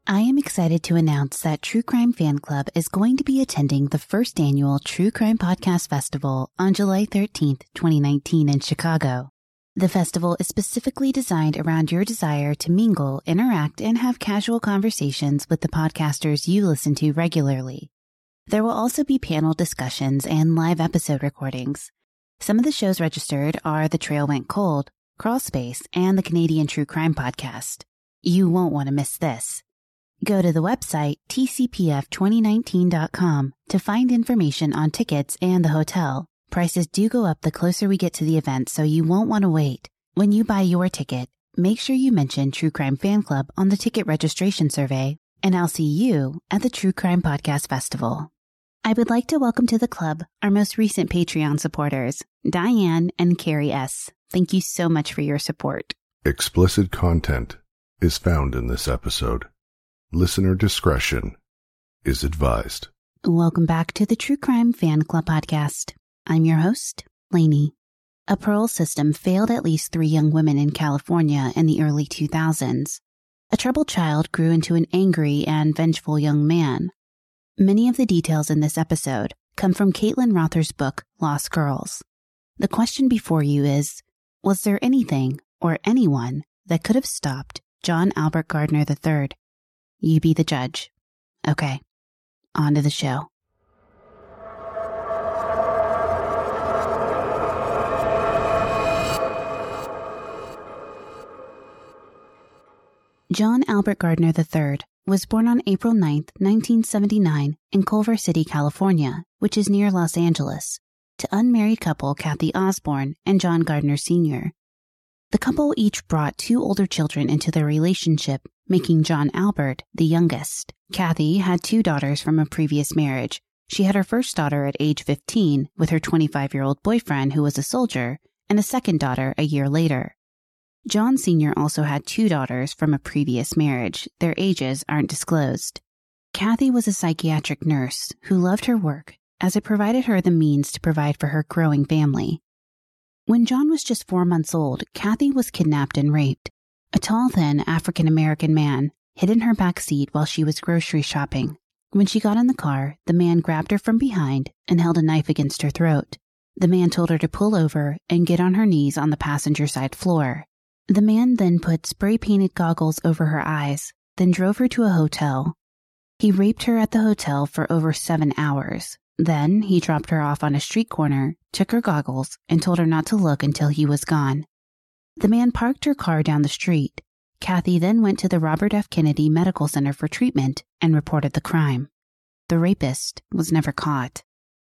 I am excited to announce that True Crime Fan Club is going to be attending the first annual True Crime Podcast Festival on July 13th, 2019 in Chicago. The festival is specifically designed around your desire to mingle, interact, and have casual conversations with the podcasters you listen to regularly. There will also be panel discussions and live episode recordings. Some of the shows registered are The Trail Went Cold, Crawl Space, and the Canadian True Crime Podcast. You won't want to miss this. Go to the website tcpf2019.com to find information on tickets and the hotel. Prices do go up the closer we get to the event, so you won't want to wait. When you buy your ticket, make sure you mention True Crime Fan Club on the ticket registration survey, and I'll see you at the True Crime Podcast Festival. I would like to welcome to the club our most recent Patreon supporters, Diane and Carrie S. Thank you so much for your support. Explicit content is found in this episode. Listener discretion is advised. Welcome back to the True Crime Fan Club podcast. I'm your host, Lainey. A parole system failed at least 3 young women in California in the early 2000s. A troubled child grew into an angry and vengeful young man. Many of the details in this episode come from Caitlin Rother's book, Lost Girls. The question before you is, was there anything or anyone that could have stopped John Albert Gardner III? You be the judge. Okay, on to the show. John Albert Gardner III was born on April 9, 1979, in Culver City, California, which is near Los Angeles, to unmarried couple Kathy Osborne and John Gardner Sr. The couple each brought 2 older children into their relationship, making John Albert the youngest. Kathy had 2 daughters from a previous marriage. She had her first daughter at age 15 with her 25-year-old boyfriend who was a soldier, and a second daughter a year later. John Sr. also had 2 daughters from a previous marriage. Their ages aren't disclosed. Kathy was a psychiatric nurse who loved her work as it provided her the means to provide for her growing family. When John was just 4 months old, Kathy was kidnapped and raped. A tall, thin African-American man hid in her back seat while she was grocery shopping. When she got in the car, the man grabbed her from behind and held a knife against her throat. The man told her to pull over and get on her knees on the passenger side floor. The man then put spray-painted goggles over her eyes, then drove her to a hotel. He raped her at the hotel for over 7 hours. Then he dropped her off on a street corner, took her goggles, and told her not to look until he was gone. The man parked her car down the street. Kathy then went to the Robert F. Kennedy Medical Center for treatment and reported the crime. The rapist was never caught.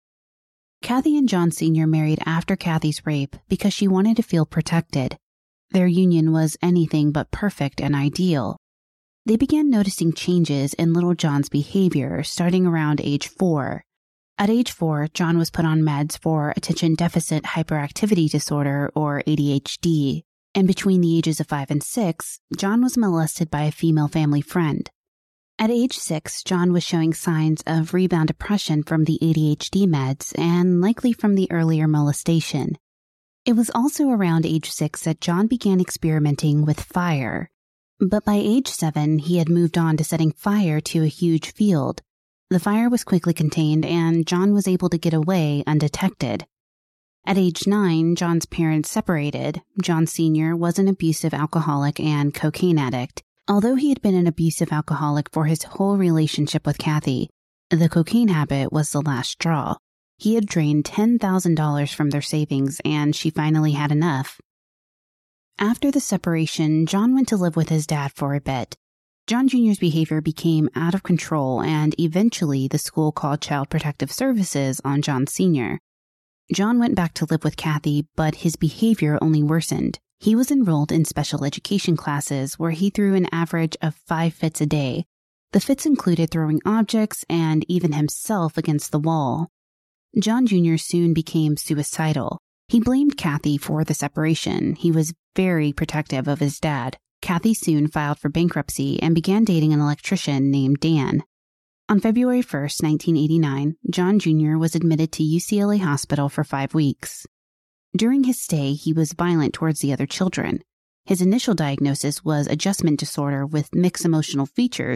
Kathy and John Sr. married after Kathy's rape because she wanted to feel protected. Their union was anything but perfect and ideal. They began noticing changes in little John's behavior starting around age 4. At age 4, John was put on meds for attention deficit hyperactivity disorder, or ADHD, and between the ages of 5 and 6, John was molested by a female family friend. At age 6, John was showing signs of rebound depression from the ADHD meds and likely from the earlier molestation. It was also around age 6 that John began experimenting with fire. But by age 7, he had moved on to setting fire to a huge field. The fire was quickly contained, and John was able to get away undetected. At age 9, John's parents separated. John Sr. was an abusive alcoholic and cocaine addict. Although he had been an abusive alcoholic for his whole relationship with Kathy, the cocaine habit was the last straw. He had drained $10,000 from their savings, and she finally had enough. After the separation, John went to live with his dad for a bit. John Jr.'s behavior became out of control, and eventually the school called Child Protective Services on John Sr. John went back to live with Kathy, but his behavior only worsened. He was enrolled in special education classes where he threw an average of 5 fits a day. The fits included throwing objects and even himself against the wall. John Jr. soon became suicidal. He blamed Kathy for the separation. He was very protective of his dad. Kathy soon filed for bankruptcy and began dating an electrician named Dan. On February 1, 1989, John Jr. was admitted to UCLA Hospital for 5 weeks. During his stay, he was violent towards the other children. His initial diagnosis was adjustment disorder with mixed emotional features,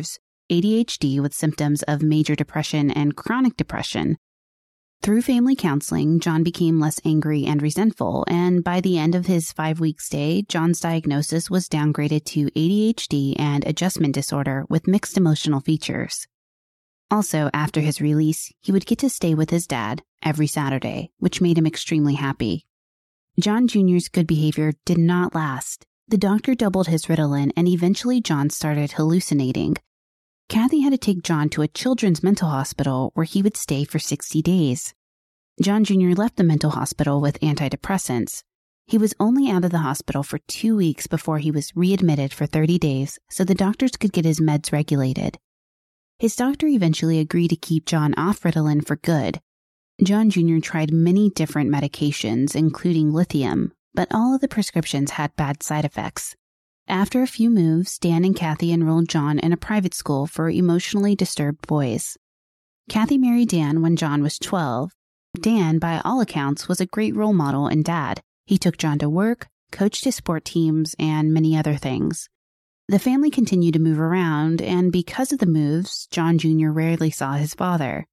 ADHD with symptoms of major depression and chronic depression. Through family counseling, John became less angry and resentful, and by the end of his 5-week stay, John's diagnosis was downgraded to ADHD and adjustment disorder with mixed emotional features. Also, after his release, he would get to stay with his dad every Saturday, which made him extremely happy. John Jr.'s good behavior did not last. The doctor doubled his Ritalin, and eventually John started hallucinating. Kathy had to take John to a children's mental hospital where he would stay for 60 days. John Jr. left the mental hospital with antidepressants. He was only out of the hospital for 2 weeks before he was readmitted for 30 days so the doctors could get his meds regulated. His doctor eventually agreed to keep John off Ritalin for good. John Jr. tried many different medications, including lithium, but all of the prescriptions had bad side effects. After a few moves, Dan and Kathy enrolled John in a private school for emotionally disturbed boys. Kathy married Dan when John was 12. Dan, by all accounts, was a great role model and dad. He took John to work, coached his sport teams, and many other things. The family continued to move around, and because of the moves, John Jr. rarely saw his father.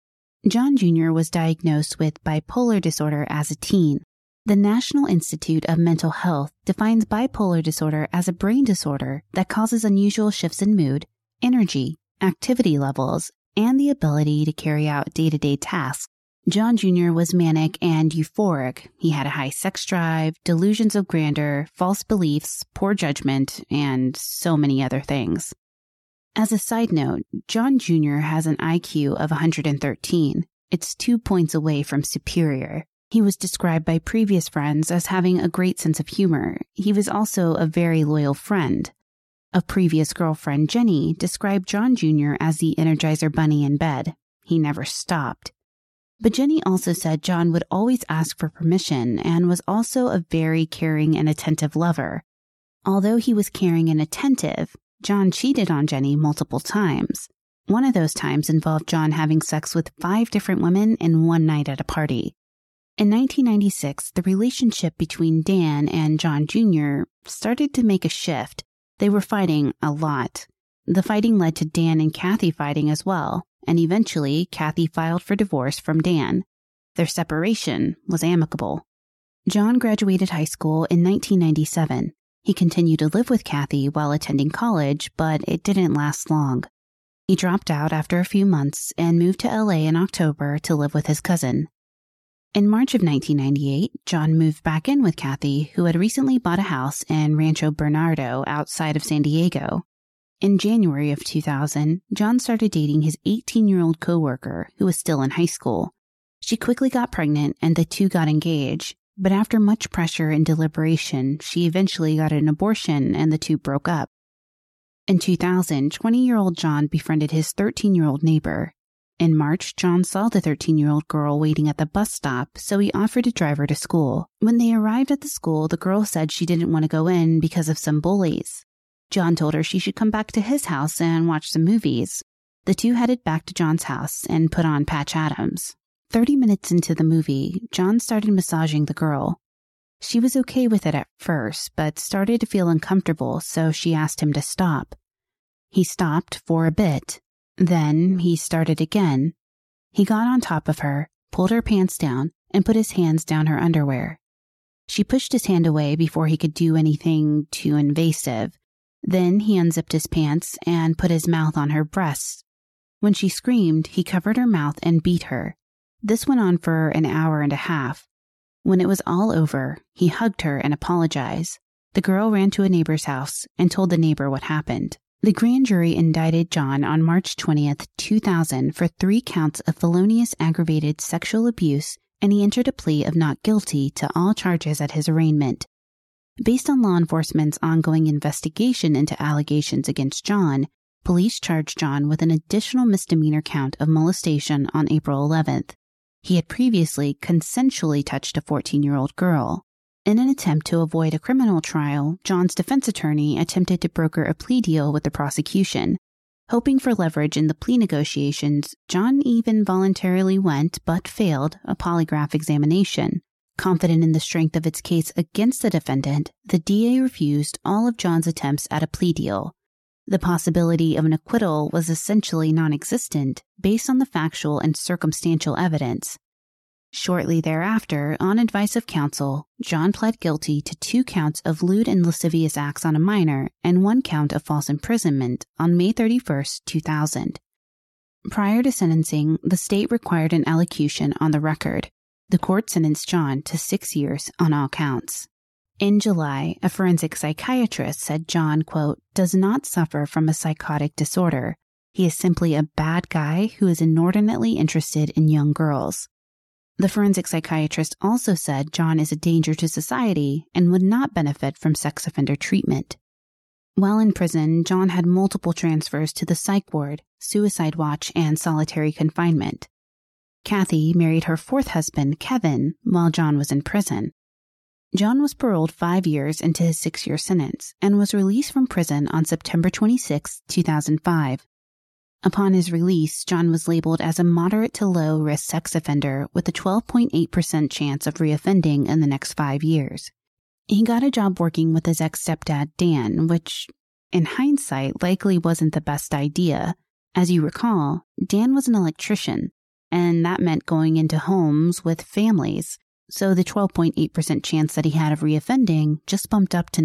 John Jr. was diagnosed with bipolar disorder as a teen. The National Institute of Mental Health defines bipolar disorder as a brain disorder that causes unusual shifts in mood, energy, activity levels, and the ability to carry out day-to-day tasks. John Jr. was manic and euphoric. He had a high sex drive, delusions of grandeur, false beliefs, poor judgment, and so many other things. As a side note, John Jr. has an IQ of 113. It's 2 points away from superior. He was described by previous friends as having a great sense of humor. He was also a very loyal friend. A previous girlfriend, Jenny, described John Jr. as the Energizer Bunny in bed. He never stopped. But Jenny also said John would always ask for permission and was also a very caring and attentive lover. Although he was caring and attentive, John cheated on Jenny multiple times. One of those times involved John having sex with 5 different women in one night at a party. In 1996, the relationship between Dan and John Jr. started to make a shift. They were fighting a lot. The fighting led to Dan and Kathy fighting as well, and eventually Kathy filed for divorce from Dan. Their separation was amicable. John graduated high school in 1997. He continued to live with Kathy while attending college, but it didn't last long. He dropped out after a few months and moved to LA in October to live with his cousin. In March of 1998, John moved back in with Kathy, who had recently bought a house in Rancho Bernardo outside of San Diego. In January of 2000, John started dating his 18-year-old coworker, who was still in high school. She quickly got pregnant and the two got engaged, but after much pressure and deliberation, she eventually got an abortion and the two broke up. In 2000, 20-year-old John befriended his 13-year-old neighbor. In March, John saw the 13-year-old girl waiting at the bus stop, so he offered to drive her to school. When they arrived at the school, the girl said she didn't want to go in because of some bullies. John told her she should come back to his house and watch some movies. The two headed back to John's house and put on Patch Adams. 30 minutes into the movie, John started massaging the girl. She was okay with it at first, but started to feel uncomfortable, so she asked him to stop. He stopped for a bit. Then he started again. He got on top of her, pulled her pants down, and put his hands down her underwear. She pushed his hand away before he could do anything too invasive. Then he unzipped his pants and put his mouth on her breasts. When she screamed, he covered her mouth and beat her. This went on for an hour and a half. When it was all over, he hugged her and apologized. The girl ran to a neighbor's house and told the neighbor what happened. The grand jury indicted John on March 20th, 2000 for 3 counts of felonious aggravated sexual abuse, and he entered a plea of not guilty to all charges at his arraignment. Based on law enforcement's ongoing investigation into allegations against John, police charged John with an additional misdemeanor count of molestation on April 11th. He had previously consensually touched a 14-year-old girl. In an attempt to avoid a criminal trial, John's defense attorney attempted to broker a plea deal with the prosecution. Hoping for leverage in the plea negotiations, John even voluntarily went, but failed, a polygraph examination. Confident in the strength of its case against the defendant, the DA refused all of John's attempts at a plea deal. The possibility of an acquittal was essentially non-existent based on the factual and circumstantial evidence. Shortly thereafter, on advice of counsel, John pled guilty to 2 counts of lewd and lascivious acts on a minor and 1 count of false imprisonment on May 31, 2000. Prior to sentencing, the state required an allocution on the record. The court sentenced John to 6 years on all counts. In July, a forensic psychiatrist said John, quote, does not suffer from a psychotic disorder. He is simply a bad guy who is inordinately interested in young girls. The forensic psychiatrist also said John is a danger to society and would not benefit from sex offender treatment. While in prison, John had multiple transfers to the psych ward, suicide watch, and solitary confinement. Kathy married her 4th husband, Kevin, while John was in prison. John was paroled 5 years into his 6-year sentence and was released from prison on September 26, 2005. Upon his release, John was labeled as a moderate to low-risk sex offender with a 12.8% chance of reoffending in the next 5 years. He got a job working with his ex-stepdad, Dan, which, in hindsight, likely wasn't the best idea. As you recall, Dan was an electrician, and that meant going into homes with families. So the 12.8% chance that he had of reoffending just bumped up to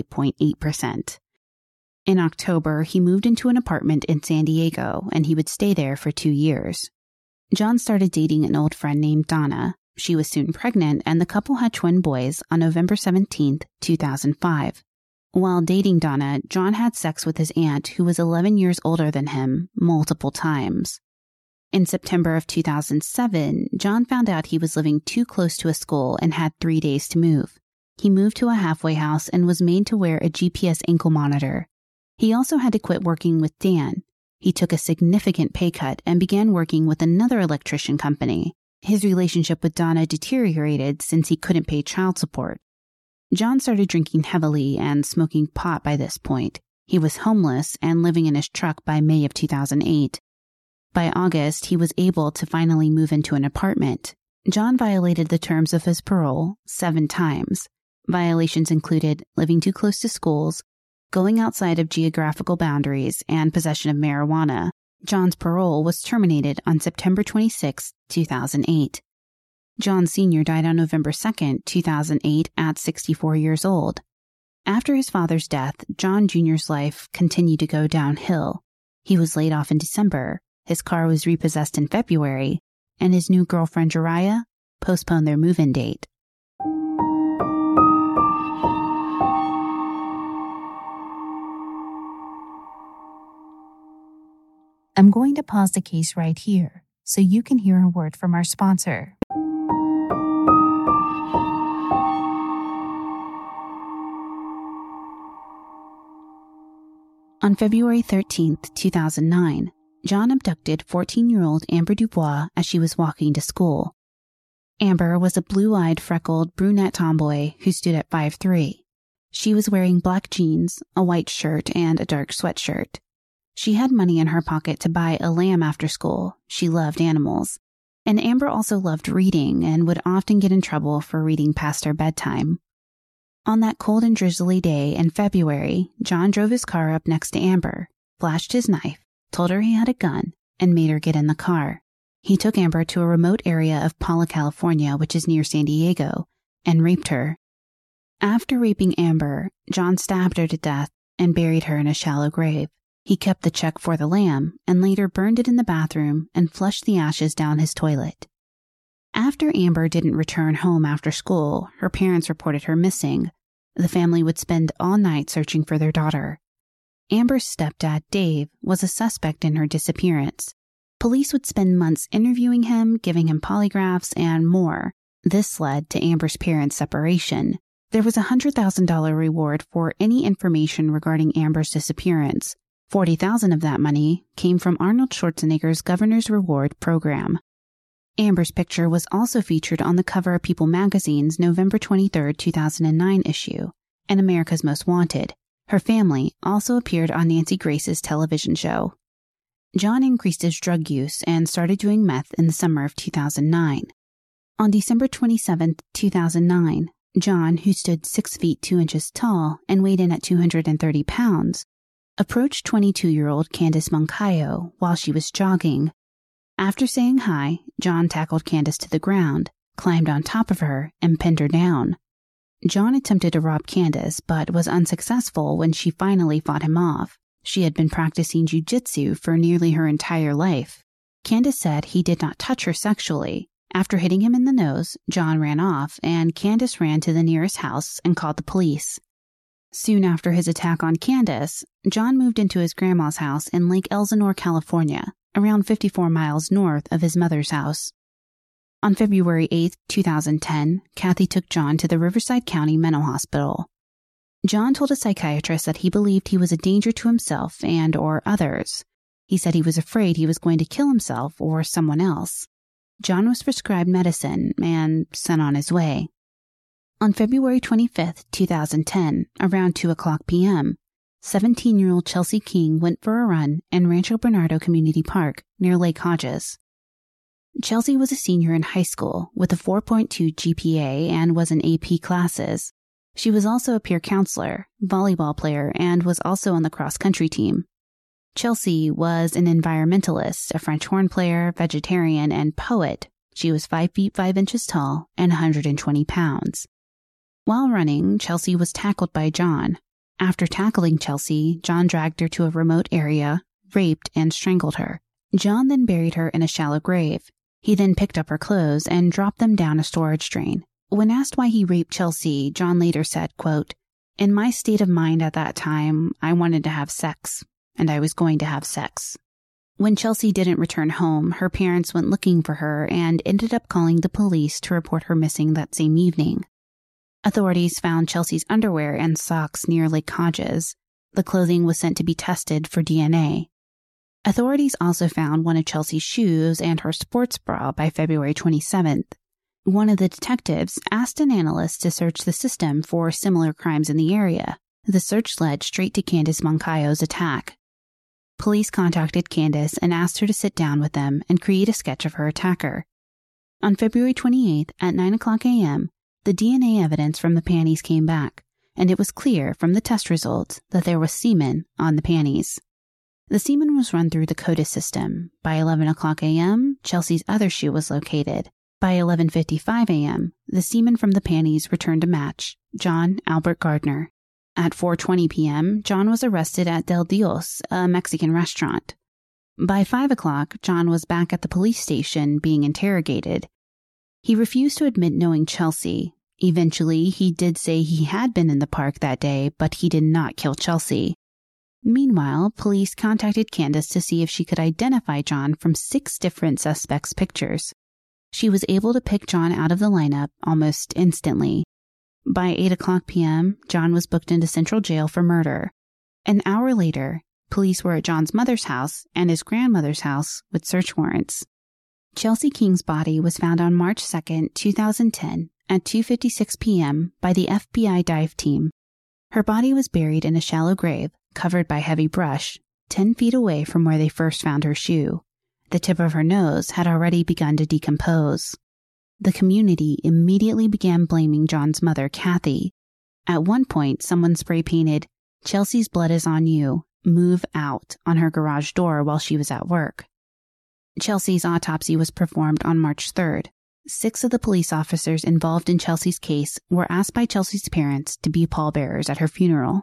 98.8%. In October, he moved into an apartment in San Diego, and he would stay there for 2 years. John started dating an old friend named Donna. She was soon pregnant, and the couple had twin boys on November 17, 2005. While dating Donna, John had sex with his aunt, who was 11 years older than him, multiple times. In September of 2007, John found out he was living too close to a school and had 3 days to move. He moved to a halfway house and was made to wear a GPS ankle monitor. He also had to quit working with Dan. He took a significant pay cut and began working with another electrician company. His relationship with Donna deteriorated since he couldn't pay child support. John started drinking heavily and smoking pot by this point. He was homeless and living in his truck by May of 2008. By August, he was able to finally move into an apartment. John violated the terms of his parole 7 times. Violations included living too close to schools, going outside of geographical boundaries, and possession of marijuana. John's parole was terminated on September 26, 2008. John Sr. died on November 2, 2008 at 64 years old. After his father's death, John Jr.'s life continued to go downhill. He was laid off in December. His car was repossessed in February, and his new girlfriend, Jariah, postponed their move-in date. I'm going to pause the case right here so you can hear a word from our sponsor. On February 13, 2009, John abducted 14-year-old Amber Dubois as she was walking to school. Amber was a blue-eyed, freckled, brunette tomboy who stood at 5'3". She was wearing black jeans, a white shirt, and a dark sweatshirt. She had money in her pocket to buy a lamb after school. She loved animals. And Amber also loved reading and would often get in trouble for reading past her bedtime. On that cold and drizzly day in February, John drove his car up next to Amber, flashed his knife, told her he had a gun, and made her get in the car. He took Amber to a remote area of Paula, California, which is near San Diego, and raped her. After raping Amber, John stabbed her to death and buried her in a shallow grave. He kept the check for the lamb and later burned it in the bathroom and flushed the ashes down his toilet. After Amber didn't return home after school, her parents reported her missing. The family would spend all night searching for their daughter. Amber's stepdad, Dave, was a suspect in her disappearance. Police would spend months interviewing him, giving him polygraphs, and more. This led to Amber's parents' separation. There was a $100,000 reward for any information regarding Amber's disappearance. $40,000 of that money came from Arnold Schwarzenegger's Governor's Reward program. Amber's picture was also featured on the cover of People magazine's November 23, 2009 issue, and America's Most Wanted. Her family also appeared on Nancy Grace's television show. John increased his drug use and started doing meth in the summer of 2009. On December 27, 2009, John, who stood 6 feet 2 inches tall and weighed in at 230 pounds, approached 22-year-old Candice Moncayo while she was jogging. After saying hi, John tackled Candice to the ground, climbed on top of her, and pinned her down. John attempted to rob Candice, but was unsuccessful when she finally fought him off. She had been practicing jiu-jitsu for nearly her entire life. Candice said he did not touch her sexually. After hitting him in the nose, John ran off, and Candice ran to the nearest house and called the police. Soon after his attack on Candice, John moved into his grandma's house in Lake Elsinore, California, around 54 miles north of his mother's house. On February 8, 2010, Kathy took John to the Riverside County Mental Hospital. John told a psychiatrist that he believed he was a danger to himself and/or others. He said he was afraid he was going to kill himself or someone else. John was prescribed medicine and sent on his way. On February 25, 2010, around 2:00 p.m., 17-year-old Chelsea King went for a run in Rancho Bernardo Community Park near Lake Hodges. Chelsea was a senior in high school with a 4.2 GPA and was in AP classes. She was also a peer counselor, volleyball player, and was also on the cross-country team. Chelsea was an environmentalist, a French horn player, vegetarian, and poet. She was 5 feet 5 inches tall and 120 pounds. While running, Chelsea was tackled by John. After tackling Chelsea, John dragged her to a remote area, raped, and strangled her. John then buried her in a shallow grave. He then picked up her clothes and dropped them down a storage drain. When asked why he raped Chelsea, John later said, quote, "In my state of mind at that time, I wanted to have sex, and I was going to have sex." When Chelsea didn't return home, her parents went looking for her and ended up calling the police to report her missing that same evening. Authorities found Chelsea's underwear and socks near Lake Hodges. The clothing was sent to be tested for DNA. Authorities also found one of Chelsea's shoes and her sports bra by February 27th. One of the detectives asked an analyst to search the system for similar crimes in the area. The search led straight to Candice Moncayo's attack. Police contacted Candice and asked her to sit down with them and create a sketch of her attacker. On February 28th at 9:00 a.m., the DNA evidence from the panties came back, and it was clear from the test results that there was semen on the panties. The semen was run through the CODIS system. By 11:00 a.m., Chelsea's other shoe was located. By 11:55 a.m., the semen from the panties returned a match, John Albert Gardner. At 4:20 p.m., John was arrested at Del Dios, a Mexican restaurant. By 5:00, John was back at the police station being interrogated. He refused to admit knowing Chelsea. Eventually, he did say he had been in the park that day, but he did not kill Chelsea. Meanwhile, police contacted Candice to see if she could identify John from 6 different suspects' pictures. She was able to pick John out of the lineup almost instantly. By 8:00 p.m., John was booked into Central Jail for murder. An hour later, police were at John's mother's house and his grandmother's house with search warrants. Chelsea King's body was found on March 2, 2010, at 2:56 p.m. by the FBI dive team. Her body was buried in a shallow grave covered by heavy brush, 10 feet away from where they first found her shoe. The tip of her nose had already begun to decompose. The community immediately began blaming John's mother, Kathy. At one point, someone spray painted, "Chelsea's blood is on you, move out," on her garage door while she was at work. Chelsea's autopsy was performed on March 3rd. 6 of the police officers involved in Chelsea's case were asked by Chelsea's parents to be pallbearers at her funeral.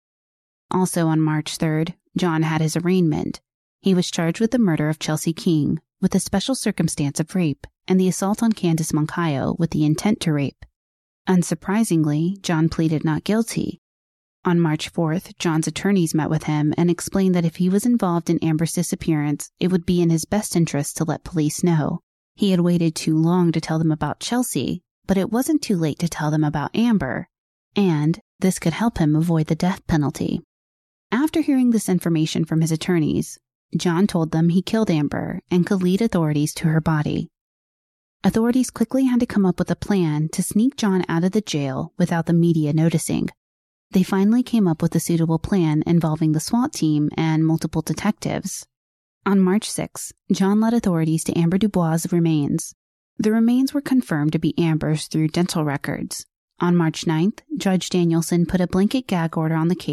Also on March 3rd, John had his arraignment. He was charged with the murder of Chelsea King, with the special circumstance of rape, and the assault on Candice Moncayo with the intent to rape. Unsurprisingly, John pleaded not guilty. On March 4th, John's attorneys met with him and explained that if he was involved in Amber's disappearance, it would be in his best interest to let police know. He had waited too long to tell them about Chelsea, but it wasn't too late to tell them about Amber, and this could help him avoid the death penalty. After hearing this information from his attorneys, John told them he killed Amber and could lead authorities to her body. Authorities quickly had to come up with a plan to sneak John out of the jail without the media noticing. They finally came up with a suitable plan involving the SWAT team and multiple detectives. On March 6, John led authorities to Amber Dubois' remains. The remains were confirmed to be Amber's through dental records. On March 9th, Judge Danielson put a blanket gag order on the case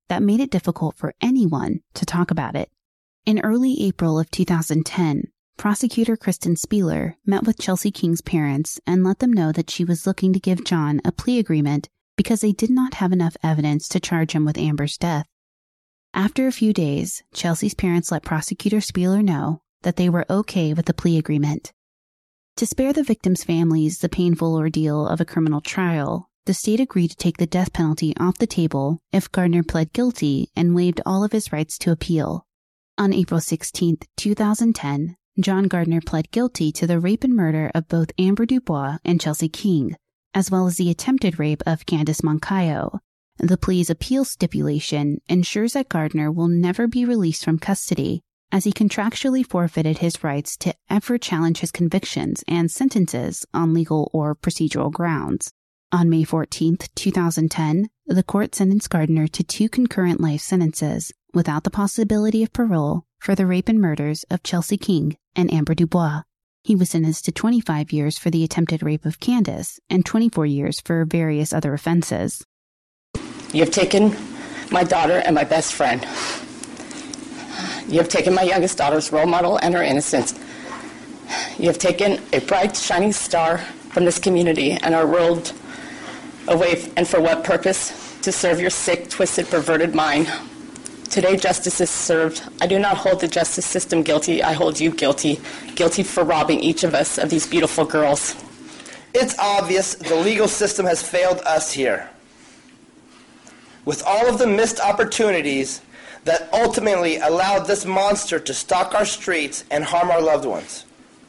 that made it difficult for anyone to talk about it. In early April of 2010, prosecutor Kristen Spieler met with Chelsea King's parents and let them know that she was looking to give John a plea agreement because they did not have enough evidence to charge him with Amber's death. After a few days, Chelsea's parents let prosecutor Spieler know that they were okay with the plea agreement. To spare the victims' families the painful ordeal of a criminal trial, the state agreed to take the death penalty off the table if Gardner pled guilty and waived all of his rights to appeal. On April 16, 2010, John Gardner pled guilty to the rape and murder of both Amber Dubois and Chelsea King, as well as the attempted rape of Candace Moncayo. The plea's appeal stipulation ensures that Gardner will never be released from custody, as he contractually forfeited his rights to ever challenge his convictions and sentences on legal or procedural grounds. On May 14, 2010, the court sentenced Gardner to 2 concurrent life sentences, without the possibility of parole, for the rape and murders of Chelsea King and Amber Dubois. He was sentenced to 25 years for the attempted rape of Candace and 24 years for various other offenses. You have taken my daughter and my best friend. You have taken my youngest daughter's role model and her innocence. You have taken a bright, shining star from this community and our world away, and for what purpose? To serve your sick, twisted, perverted mind. Today, justice is served. I do not hold the justice system guilty. I hold you guilty. Guilty for robbing each of us of these beautiful girls. It's obvious the legal system has failed us here. With all of the missed opportunities that ultimately allowed this monster to stalk our streets and harm our loved ones.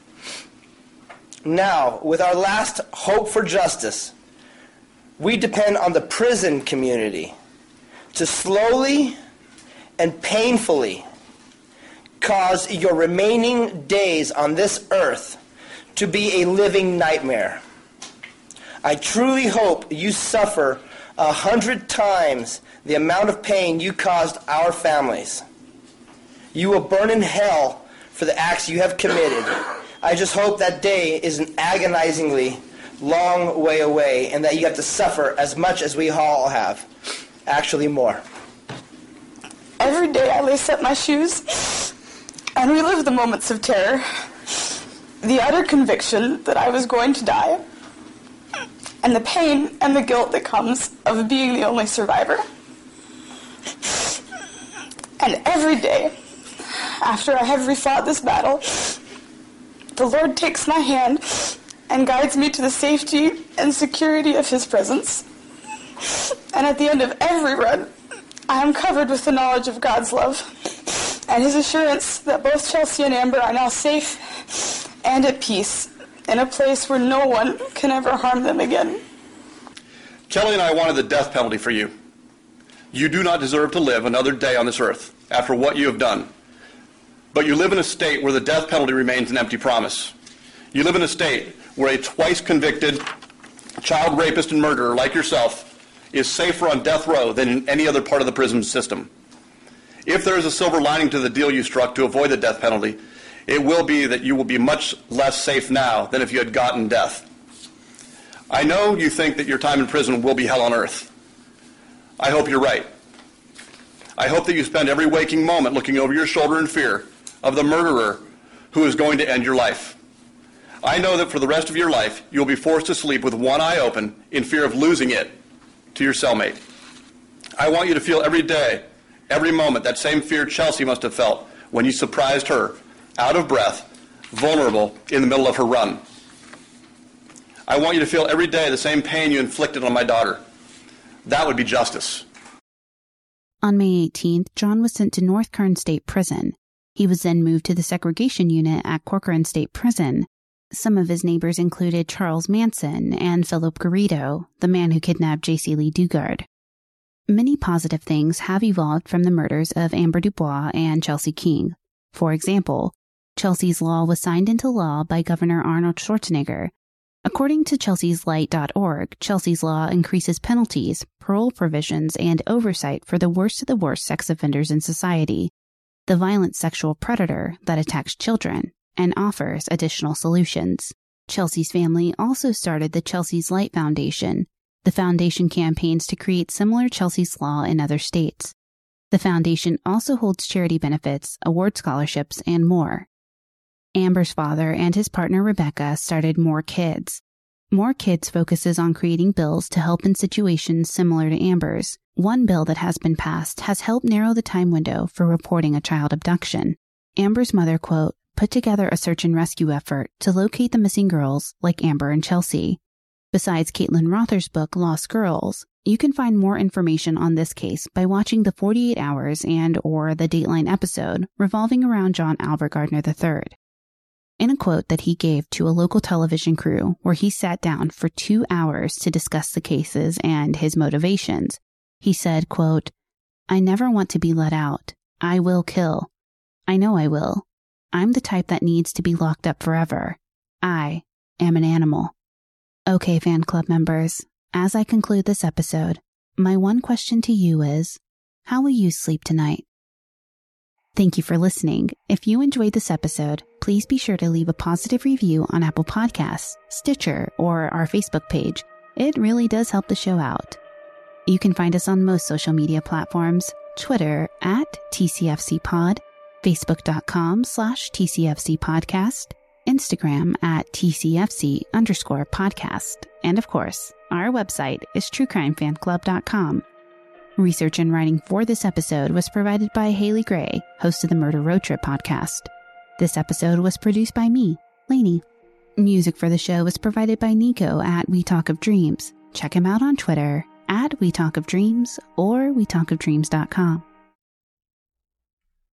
Now, with our last hope for justice, we depend on the prison community to slowly and painfully cause your remaining days on this earth to be a living nightmare. I truly hope you suffer 100 times the amount of pain you caused our families. You will burn in hell for the acts you have committed. I just hope that day is an agonizingly long way away and that you have to suffer as much as we all have. Actually more. Every day I lace up my shoes and relive the moments of terror, the utter conviction that I was going to die, and the pain and the guilt that comes of being the only survivor. And every day, after I have refought this battle, the Lord takes my hand and guides me to the safety and security of His presence. And at the end of every run, I am covered with the knowledge of God's love and His assurance that both Chelsea and Amber are now safe and at peace in a place where no one can ever harm them again. Kelly and I wanted the death penalty for you. You do not deserve to live another day on this earth after what you have done. But you live in a state where the death penalty remains an empty promise. You live in a state where a twice convicted child rapist and murderer like yourself is safer on death row than in any other part of the prison system. If there is a silver lining to the deal you struck to avoid the death penalty, it will be that you will be much less safe now than if you had gotten death. I know you think that your time in prison will be hell on earth. I hope you're right. I hope that you spend every waking moment looking over your shoulder in fear of the murderer who is going to end your life. I know that for the rest of your life, you'll be forced to sleep with one eye open in fear of losing it to your cellmate. I want you to feel every day, every moment, that same fear Chelsea must have felt when you surprised her, out of breath, vulnerable, in the middle of her run. I want you to feel every day the same pain you inflicted on my daughter. That would be justice. On May 18th, John was sent to North Kern State Prison. He was then moved to the segregation unit at Corcoran State Prison. Some of his neighbors included Charles Manson and Philip Garrido, the man who kidnapped J.C. Lee Dugard. Many positive things have evolved from the murders of Amber Dubois and Chelsea King. For example, Chelsea's Law was signed into law by Governor Arnold Schwarzenegger. According to chelseaslight.org, Chelsea's Law increases penalties, parole provisions, and oversight for the worst of the worst sex offenders in society, the violent sexual predator that attacks children, and offers additional solutions. Chelsea's family also started the Chelsea's Light Foundation. The foundation campaigns to create similar Chelsea's Law in other states. The foundation also holds charity benefits, award scholarships, and more. Amber's father and his partner Rebecca started More Kids. More Kids focuses on creating bills to help in situations similar to Amber's. One bill that has been passed has helped narrow the time window for reporting a child abduction. Amber's mother, quote, put together a search and rescue effort to locate the missing girls like Amber and Chelsea. Besides Caitlin Rother's book, Lost Girls, you can find more information on this case by watching the 48 Hours and or the Dateline episode revolving around John Albert Gardner III. In a quote that he gave to a local television crew where he sat down for 2 hours to discuss the cases and his motivations, he said, quote, I never want to be let out. I will kill. I know I will. I'm the type that needs to be locked up forever. I am an animal. Okay, fan club members, as I conclude this episode, my one question to you is, how will you sleep tonight? Thank you for listening. If you enjoyed this episode, please be sure to leave a positive review on Apple Podcasts, Stitcher, or our Facebook page. It really does help the show out. You can find us on most social media platforms, Twitter at TCFCPod, Facebook.com/TCFCPodcast, Instagram at TCFC_podcast, and of course, our website is TrueCrimeFanClub.com. Research and writing for this episode was provided by Haley Gray, host of the Murder Road Trip podcast. This episode was produced by me, Lainey. Music for the show was provided by Nico at We Talk of Dreams. Check him out on Twitter at We Talk of Dreams or WeTalkOfDreams.com.